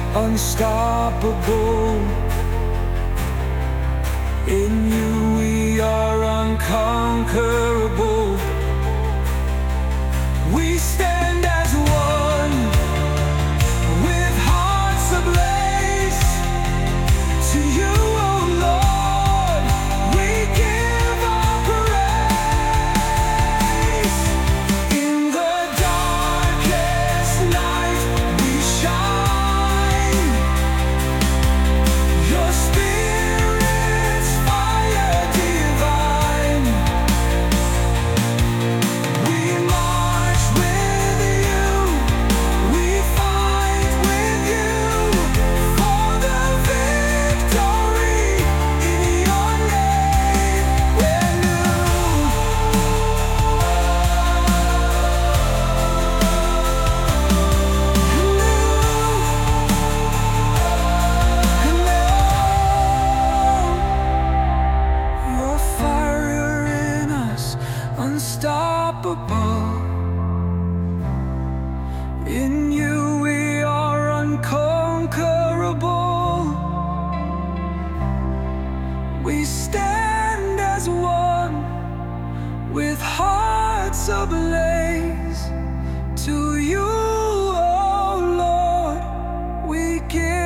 unstoppable. In you we are unconquerable. We stand as one, with hearts ablaze. To you, oh Lord, we give our praise. In the darkest night we shine. Your Spirit's fire divine. We march with you, we fight with you, for the victory in your name. We're your fire in us, unstoppable. In you we are unconquerable. We stand as one, with hearts ablaze. To you, oh Lord, we give